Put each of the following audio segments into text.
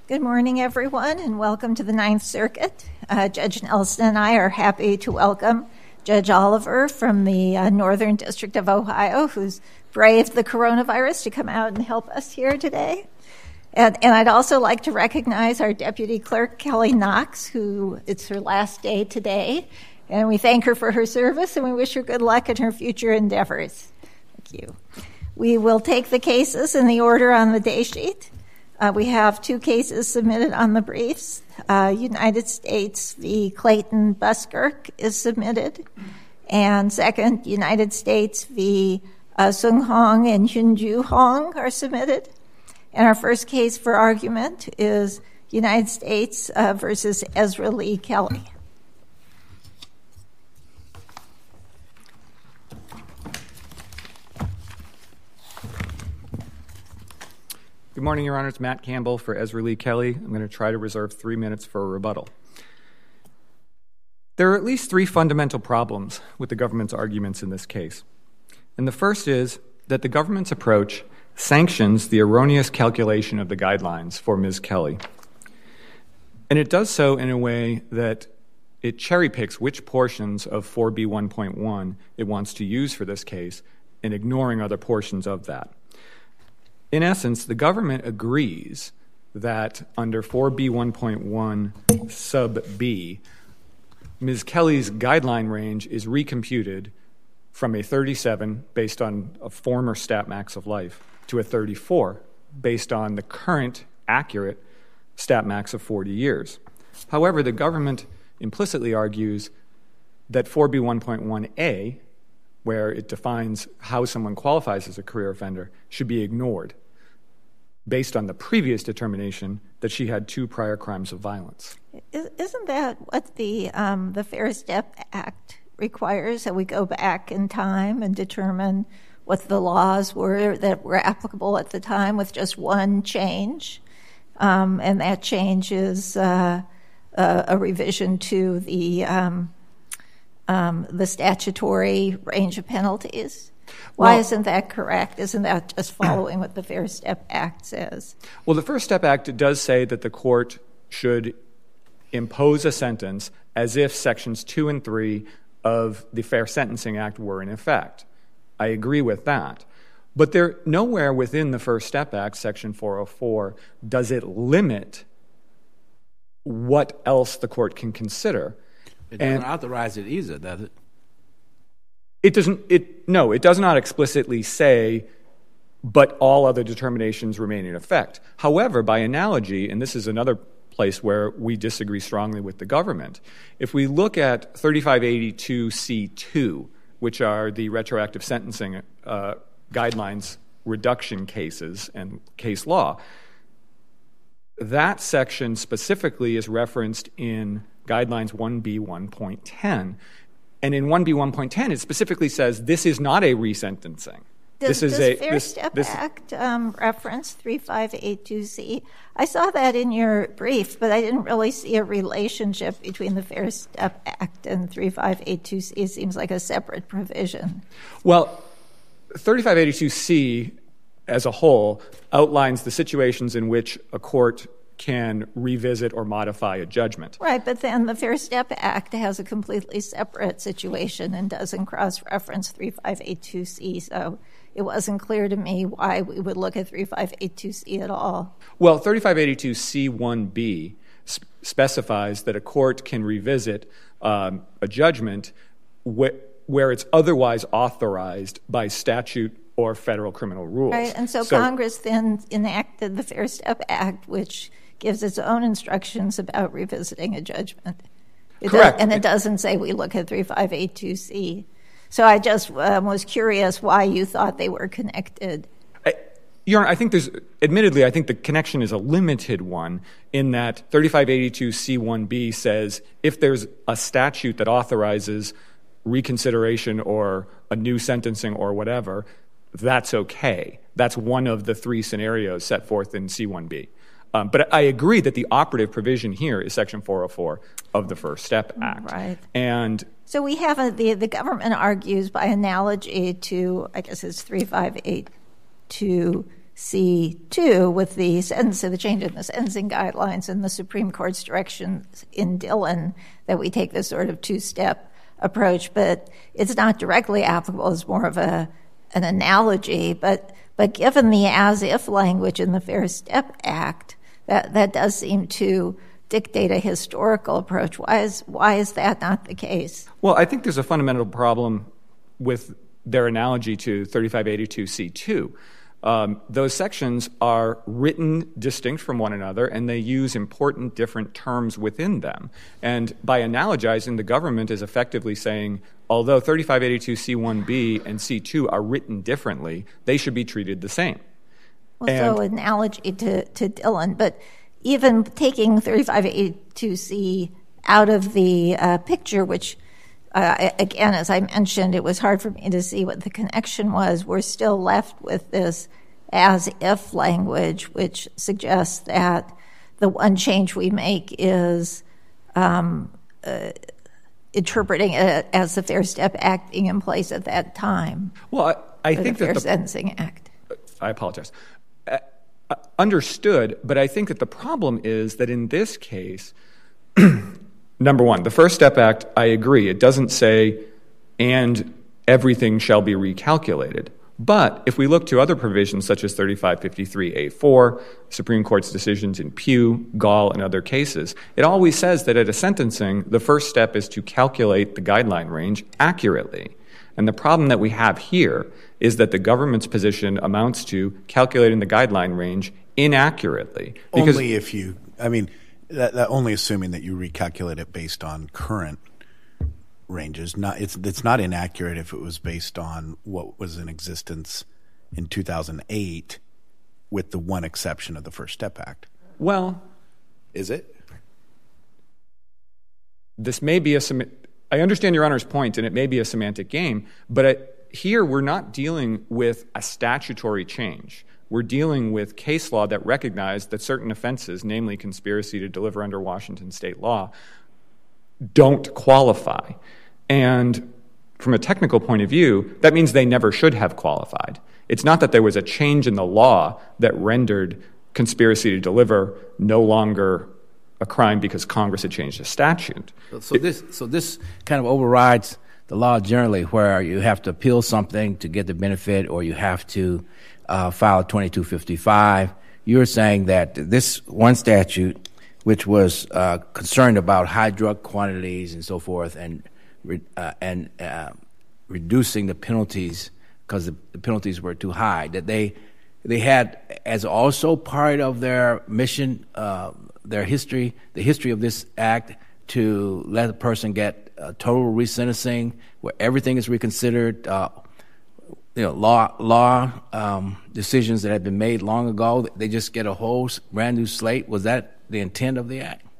Good morning, everyone, and welcome to the Ninth Circuit. Judge Nelson and I are happy to welcome Judge Oliver from the Northern District of Ohio, who's braved the coronavirus to come out and help us here today. And I'd also like to recognize our Deputy Clerk, Kelly Knox, who it's her last day today. And we thank her for her service, and we wish her good luck in her future endeavors. Thank you. We will take the cases in the order on the day sheet. We have two cases submitted on the briefs. United States v. Clayton Buskirk is submitted. And second, United States v. Sung Hong and Hyunju Hong are submitted. And our first case for argument is United States versus Ezra Lee Kelly. Good morning, Your Honor. It's Matt Campbell for Ezra Lee Kelly. I'm going to try to reserve 3 minutes for a rebuttal. There are at least three fundamental problems with the government's arguments in this case. And the first is that the government's approach sanctions the erroneous calculation of the guidelines for Ms. Kelly. And it does so in a way that it cherry-picks which portions of 4B1.1 it wants to use for this case and ignoring other portions of that. In essence, the government agrees that under 4B1.1 sub B, Ms. Kelly's guideline range is recomputed from a 37 based on a former stat max of life to a 34 based on the current accurate stat max of 40 years. However, the government implicitly argues that 4B1.1a, where it defines how someone qualifies as a career offender, should be ignored based on the previous determination that she had 2 prior crimes of violence. Isn't that what the Fair Step Act requires, that we go back in time and determine what the laws were that were applicable at the time with just one change? And that change is a revision to the statutory range of penalties. Why isn't that correct? Isn't that just following what the Fair Step Act says? Well, the First Step Act does say that the court should impose a sentence as if Sections 2 and 3 of the Fair Sentencing Act were in effect. I agree with that. But nowhere within the First Step Act, Section 404, does it limit what else the court can consider. It doesn't authorize it either, does it? No, it does not explicitly say, but all other determinations remain in effect. However, by analogy, and this is another place where we disagree strongly with the government, if we look at 3582C2, which are the retroactive sentencing guidelines reduction cases and case law, that section specifically is referenced in Guidelines 1B1.10. And in 1B1.10, it specifically says this is not a resentencing. Does Fair Step Act reference 3582C? I saw that in your brief, but I didn't really see a relationship between the Fair Step Act and 3582C. It seems like a separate provision. Well, 3582C as a whole outlines the situations in which a court can revisit or modify a judgment. Right, but then the Fair Step Act has a completely separate situation and doesn't cross-reference 3582C, so it wasn't clear to me why we would look at 3582C at all. Well, 3582C1B specifies that a court can revisit a judgment where it's otherwise authorized by statute or federal criminal rules. Right, and so Congress then enacted the Fair Step Act, which gives its own instructions about revisiting a judgment. Correct. And it doesn't say we look at 3582C. So I just was curious why you thought they were connected. Your Honor, I think I think the connection is a limited one in that 3582C1B says if there's a statute that authorizes reconsideration or a new sentencing or whatever, that's okay. That's one of the 3 scenarios set forth in C1B. But I agree that the operative provision here is Section 404 of the First Step Act. Right. And so we have the government argues by analogy to, I guess it's 3582C C2 with the change in the sentencing guidelines and the Supreme Court's direction in Dillon that we take this sort of two-step approach, but it's not directly applicable. It's more of an analogy. But given the as-if language in the Fair Step Act, that does seem to dictate a historical approach. Why is that not the case? Well, I think there's a fundamental problem with their analogy to 3582C2. Those sections are written distinct from one another, and they use important different terms within them. And by analogizing, the government is effectively saying, although 3582C1B and C2 are written differently, they should be treated the same. Well, so analogy to Dillon, but even taking 3582C out of the picture, which, again, as I mentioned, it was hard for me to see what the connection was, we're still left with this as-if language, which suggests that the one change we make is interpreting it as the Fair Step Act being in place at that time. Well, I think that the Fair Sentencing Act. I apologize. Understood, but I think that the problem is that in this case, number one, the First Step Act, I agree, it doesn't say, and everything shall be recalculated. But if we look to other provisions such as 3553A4, Supreme Court's decisions in Pugh, Gall, and other cases, it always says that at a sentencing, the first step is to calculate the guideline range accurately. And the problem that we have here is that the government's position amounts to calculating the guideline range inaccurately. Only if you, that only assuming that you recalculate it based on current ranges. It's not inaccurate if it was based on what was in existence in 2008, with the one exception of the First Step Act. Well, is it? This may be I understand Your Honor's point, and it may be a semantic game, but here we're not dealing with a statutory change. We're dealing with case law that recognized that certain offenses, namely conspiracy to deliver under Washington state law, don't qualify. And from a technical point of view, that means they never should have qualified. It's not that there was a change in the law that rendered conspiracy to deliver no longer a crime because Congress had changed the statute. So this kind of overrides the law generally, where you have to appeal something to get the benefit, or you have to file a 2255. You're saying that this one statute, which was concerned about high drug quantities and so forth, and reducing the penalties because the penalties were too high, that they had as also part of their mission, their history, the history of this act, to let a person get total resentencing, where everything is reconsidered, law decisions that had been made long ago, they just get a whole brand new slate. Was that the intent of the act?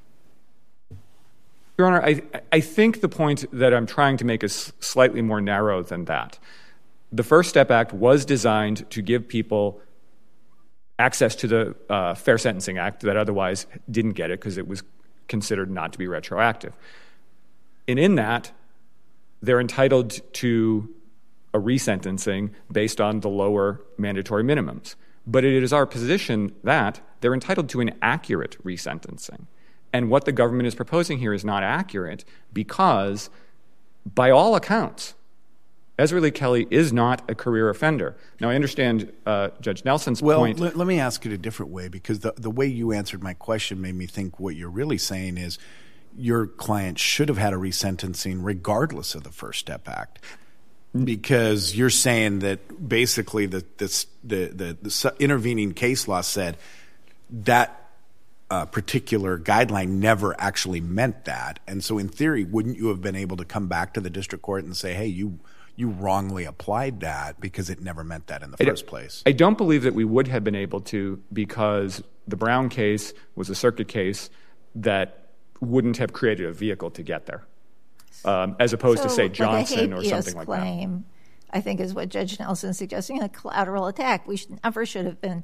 Your Honor, I think the point that I'm trying to make is slightly more narrow than that. The First Step Act was designed to give people access to the Fair Sentencing Act that otherwise didn't get it because it was considered not to be retroactive. And in that, they're entitled to a resentencing based on the lower mandatory minimums. But it is our position that they're entitled to an accurate resentencing. And what the government is proposing here is not accurate because, by all accounts, Ezra Lee Kelly is not a career offender. Now, I understand Judge Nelson's point. Well, let me ask it a different way, because the way you answered my question made me think what you're really saying is your client should have had a resentencing regardless of the First Step Act. Because you're saying that basically the intervening case law said that particular guideline never actually meant that. And so in theory, wouldn't you have been able to come back to the district court and say, hey, you wrongly applied that because it never meant that in the first place? I don't believe that we would have been able to, because the Brown case was a circuit case that wouldn't have created a vehicle to get there. As opposed to, say, Johnson or something like claim, that. I think is what Judge Nelson is suggesting, a collateral attack. He never should have been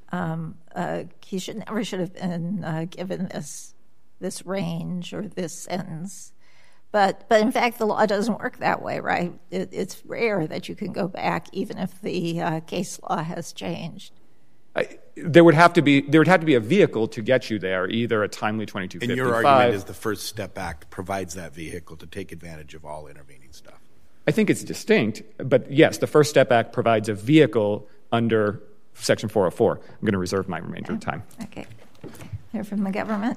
given this range or this sentence. But in fact, the law doesn't work that way, right? It's rare that you can go back even if the case law has changed. There would have to be a vehicle to get you there, either a timely 2255. And your argument is the First Step Act provides that vehicle to take advantage of all intervening stuff. I think it's distinct, but yes, the First Step Act provides a vehicle under Section 404. I'm going to reserve my remainder of time. Okay. Hear from the government.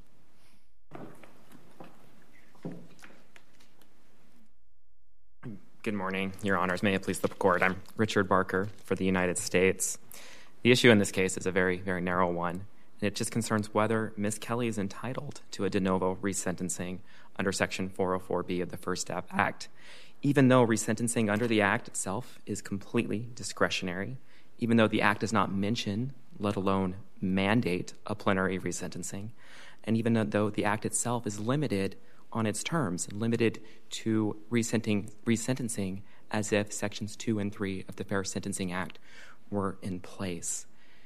Good morning, Your Honors. May it please the Court. I'm Richard Barker for the United States. The issue in this case is a very, very narrow one, and it just concerns whether Ms. Kelly is entitled to a de novo resentencing under Section 404B of the First Step Act. Even though resentencing under the Act itself is completely discretionary, even though the Act does not mention, let alone mandate, a plenary resentencing, and even though the Act itself is limited on its terms, limited to resentencing as if Sections 2 and 3 of the Fair Sentencing Act were in place.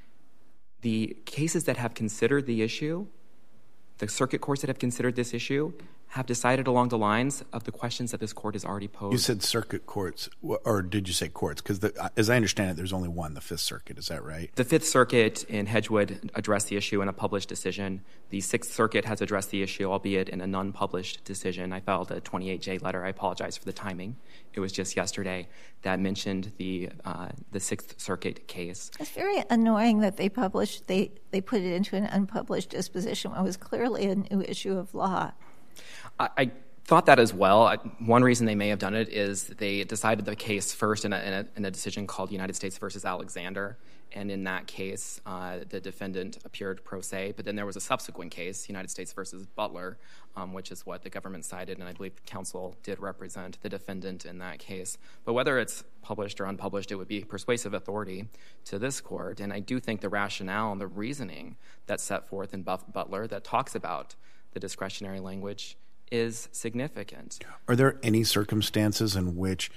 The cases that have considered the issue, the circuit courts that have considered this issue, have decided along the lines of the questions that this court has already posed. You said circuit courts, or did you say courts? Because as I understand it, there's only one, the Fifth Circuit. Is that right? The Fifth Circuit in Hedgewood addressed the issue in a published decision. The Sixth Circuit has addressed the issue, albeit in a non-published decision. I filed a 28J letter. I apologize for the timing. It was just yesterday that mentioned the Sixth Circuit case. It's very annoying that they put it into an unpublished disposition when it was clearly a new issue of law. I thought that as well. One reason they may have done it is they decided the case first in a decision called United States versus Alexander. And in that case, the defendant appeared pro se. But then there was a subsequent case, United States versus Butler, which is what the government cited. And I believe counsel did represent the defendant in that case. But whether it's published or unpublished, it would be persuasive authority to this court. And I do think the rationale and the reasoning that's set forth in Butler that talks about the discretionary language is significant. Are there any circumstances in which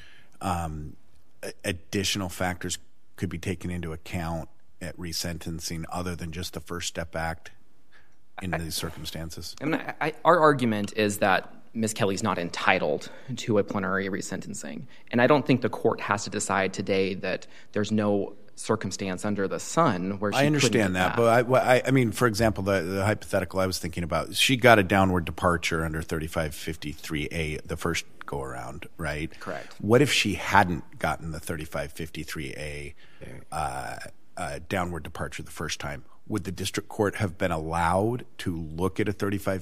additional factors could be taken into account at resentencing other than just the First Step Act in these circumstances? Our argument is that Ms. Kelly's not entitled to a plenary resentencing. And I don't think the court has to decide today that there's no circumstance under the sun where she I understand that, but I mean, for example, the hypothetical I was thinking about, she got a downward departure under 3553A the first go around, right? Correct. What if she hadn't gotten the 3553A downward departure the first time? Would the district court have been allowed to look at a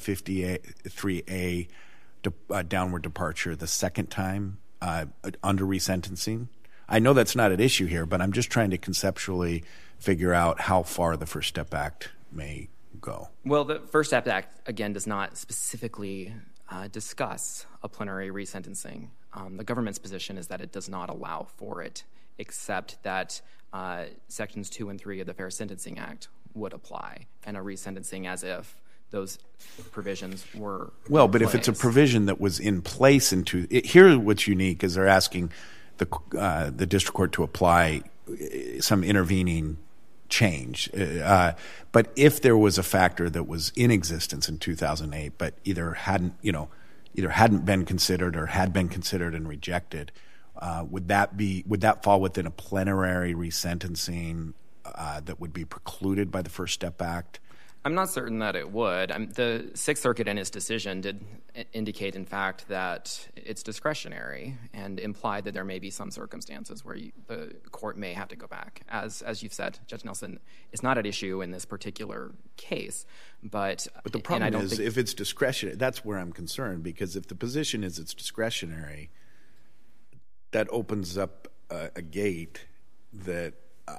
3553A downward departure the second time under resentencing? I know that's not an issue here, but I'm just trying to conceptually figure out how far the First Step Act may go. Well, the First Step Act, again, does not specifically discuss a plenary resentencing. The government's position is that it does not allow for it, except that Sections 2 and 3 of the Fair Sentencing Act would apply, and a resentencing as if those provisions were well, but if it's a provision that was in place here what's unique is they're asking the district court to apply some intervening change. But if there was a factor that was in existence in 2008, but either hadn't been considered or had been considered and rejected, would that fall within a plenary resentencing that would be precluded by the First Step Act? I'm not certain that it would. The Sixth Circuit in its decision did indicate, in fact, that it's discretionary and implied that there may be some circumstances where the court may have to go back. As you've said, Judge Nelson, it's not at issue in this particular case. But the problem is if it's discretionary, that's where I'm concerned, because if the position is it's discretionary, that opens up a gate that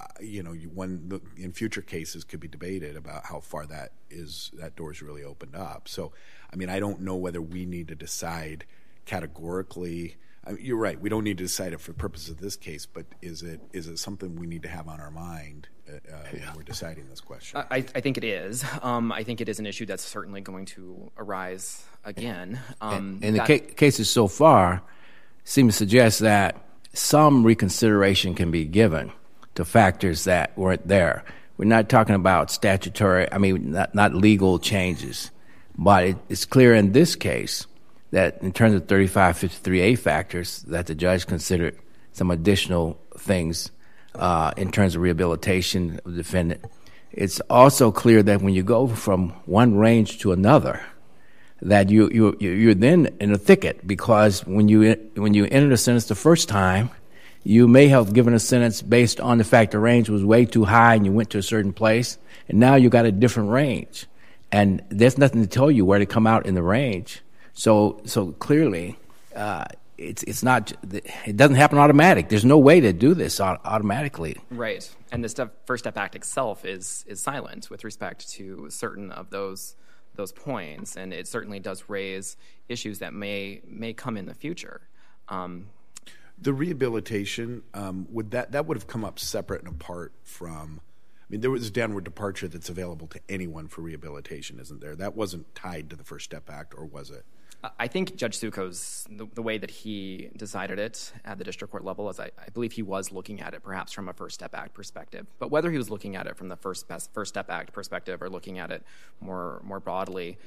in future cases could be debated about how far that door's really opened up. So, I mean, I don't know whether we need to decide categorically. You're right. We don't need to decide it for the purpose of this case, but is it something we need to have on our mind when we're deciding this question? I think it is. I think it is an issue that's certainly going to arise again. And the cases so far seem to suggest that some reconsideration can be given to factors that weren't there. We're not talking about not legal changes, but it's clear in this case that in terms of 3553A factors that the judge considered some additional things in terms of rehabilitation of the defendant. It's also clear that when you go from one range to another, that you're then in a thicket, because when you enter the sentence the first time, you may have given a sentence based on the fact the range was way too high and you went to a certain place, and now you got a different range, and there's nothing to tell you where to come out in the range. So clearly, it's not. It doesn't happen automatic. There's no way to do this automatically. Right, and the First Step Act itself is silent with respect to certain of those points, and it certainly does raise issues that may come in the future. The rehabilitation, would have come up separate and apart from? I mean, there was a downward departure that's available to anyone for rehabilitation, isn't there? That wasn't tied to the First Step Act, or was it? I think Judge Succo's, the way that he decided it at the district court level is I believe he was looking at it perhaps from a First Step Act perspective. But whether he was looking at it from the First Step Act perspective or looking at it more broadly,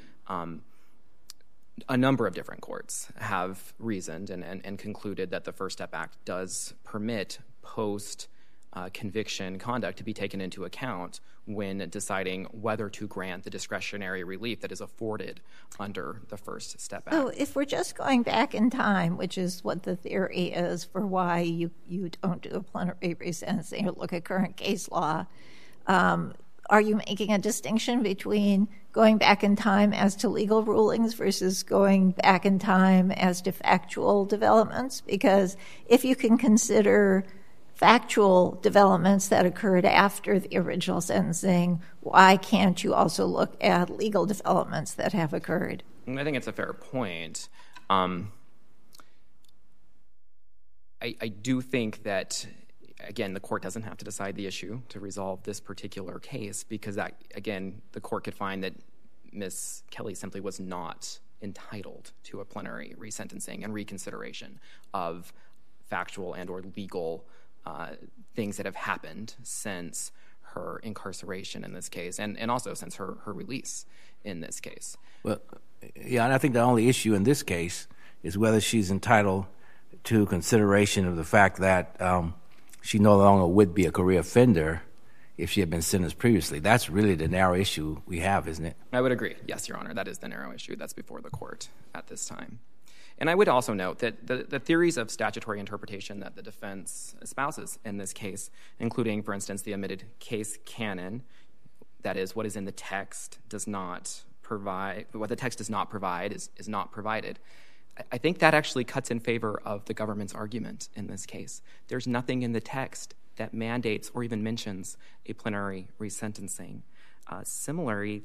a number of different courts have reasoned and concluded that the First Step Act does permit post-conviction conduct to be taken into account when deciding whether to grant the discretionary relief that is afforded under the First Step Act. So if we're just going back in time, which is what the theory is for why you don't do a plenary resentencing or look at current case law, are you making a distinction between going back in time as to legal rulings versus going back in time as to factual developments? Because if you can consider factual developments that occurred after the original sentencing, why can't you also look at legal developments that have occurred? I think it's a fair point. I do think that, again, the court doesn't have to decide the issue to resolve this particular case, because that, again, the court could find that Ms. Kelly simply was not entitled to a plenary resentencing and reconsideration of factual and or legal things that have happened since her incarceration in this case, and also since her release in this case. Well, yeah, and I think the only issue in this case is whether she's entitled to consideration of the fact that she no longer would be a career offender if she had been sentenced previously. That's really the narrow issue we have, isn't it? I would agree. Yes, Your Honor, that is the narrow issue that's before the court at this time. And I would also note that the theories of statutory interpretation that the defense espouses in this case, including, for instance, the omitted case canon, that is, what is in the text does not provide, what the text does not provide is not provided. I think that actually cuts in favor of the government's argument in this case. There's nothing in the text that mandates or even mentions a plenary resentencing. Similarly,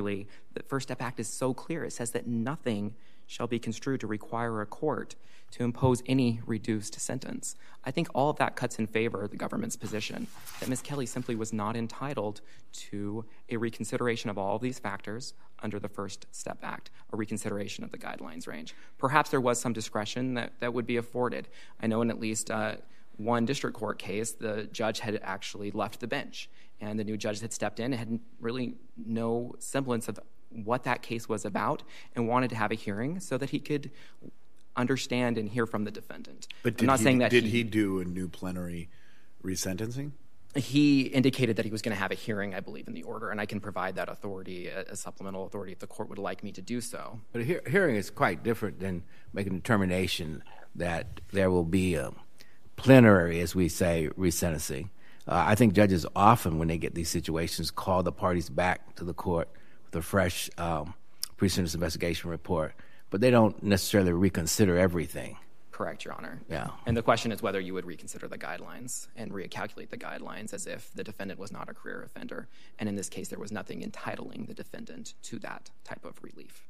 the First Step Act is so clear. It says that nothing shall be construed to require a court to impose any reduced sentence. I think all of that cuts in favor of the government's position that Ms. Kelly simply was not entitled to a reconsideration of all of these factors under the First Step Act, a reconsideration of the guidelines range. Perhaps there was some discretion that would be afforded. I know in at least one district court case, the judge had actually left the bench, and the new judge had stepped in and had really no semblance of what that case was about and wanted to have a hearing so that he could understand and hear from the defendant. But did he do a new plenary resentencing? He indicated that he was going to have a hearing, I believe, in the order, and I can provide that authority, a supplemental authority, if the court would like me to do so. But a hearing is quite different than making a determination that there will be a plenary, as we say, resentencing. I think judges often, when they get these situations, call the parties back to the court with a fresh pre-sentence investigation report, but they don't necessarily reconsider everything. Correct, Your Honor. Yeah. And the question is whether you would reconsider the guidelines and recalculate the guidelines as if the defendant was not a career offender. And in this case, there was nothing entitling the defendant to that type of relief.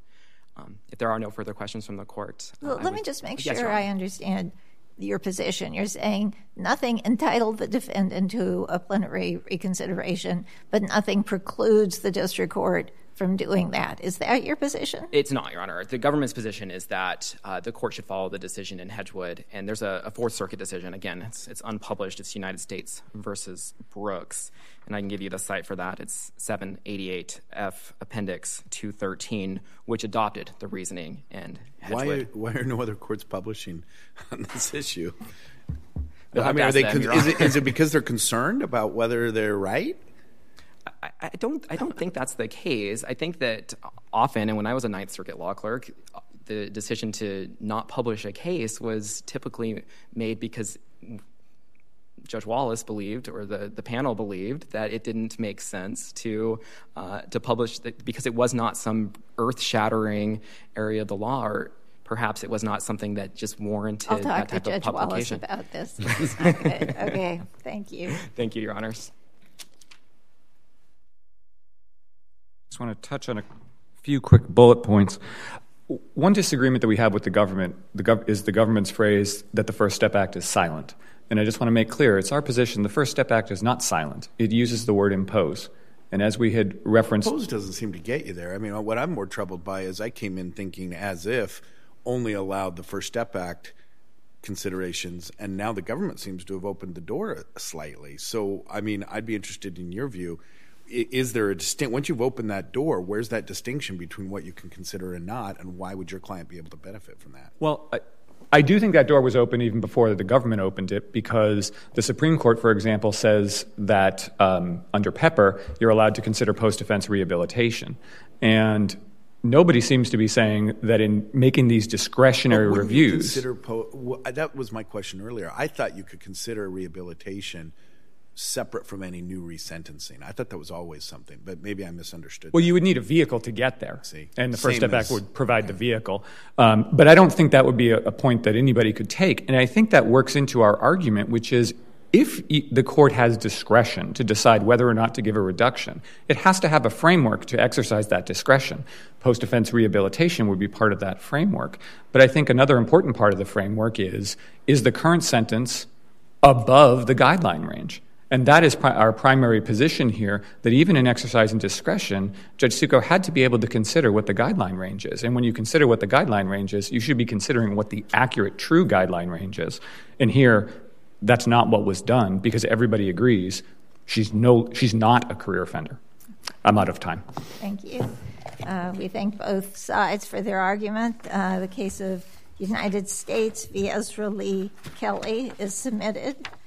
If there are no further questions from the court... Well, let me just make sure I understand your position. You're saying nothing entitled the defendant to a plenary reconsideration, but nothing precludes the district court from doing that. Is that your position? It's not, Your Honor. The government's position is that the court should follow the decision in Hedgewood, and there's a Fourth Circuit decision. Again, it's unpublished. It's United States versus Brooks, and I can give you the cite for that. It's 788 F Appendix 213, which adopted the reasoning in Hedgewood. Why are no other courts publishing on this issue? I mean, is it because they're concerned about whether they're right? I don't think that's the case. I think that often, and when I was a Ninth Circuit law clerk, the decision to not publish a case was typically made because Judge Wallace believed, or the panel believed, that it didn't make sense to publish because it was not some earth-shattering area of the law, or perhaps it was not something that just warranted that type of publication. I'll talk to Judge Wallace about this. It's not good. Okay, thank you. Thank you, Your Honors. Just want to touch on a few quick bullet points. One disagreement that we have with the government is the government's phrase that the First Step Act is silent. And I just want to make clear, it's our position the First Step Act is not silent. It uses the word impose. And as we had referenced... Impose doesn't seem to get you there. I mean, what I'm more troubled by is I came in thinking as if only allowed the First Step Act considerations, and now the government seems to have opened the door slightly. So, I mean, I'd be interested in your view. Is there a once you've opened that door, where's that distinction between what you can consider and not, and why would your client be able to benefit from that? Well, I do think that door was open even before the government opened it, because the Supreme Court, for example, says that under Pepper, you're allowed to consider post-offense rehabilitation. And nobody seems to be saying that in making these discretionary reviews... that was my question earlier. I thought you could consider rehabilitation separate from any new resentencing. I thought that was always something, but maybe I misunderstood. Well, that. You would need a vehicle to get there, and the First Step Act would provide the vehicle. But I don't think that would be a point that anybody could take, and I think that works into our argument, which is if the court has discretion to decide whether or not to give a reduction, it has to have a framework to exercise that discretion. Post-offense rehabilitation would be part of that framework. But I think another important part of the framework is the current sentence above the guideline range? And that is our primary position here, that even in exercising discretion, Judge Succo had to be able to consider what the guideline range is. And when you consider what the guideline range is, you should be considering what the accurate, true guideline range is. And here, that's not what was done, because everybody agrees she's not a career offender. I'm out of time. Thank you. We thank both sides for their argument. The case of United States v. Ezra Lee Kelly is submitted.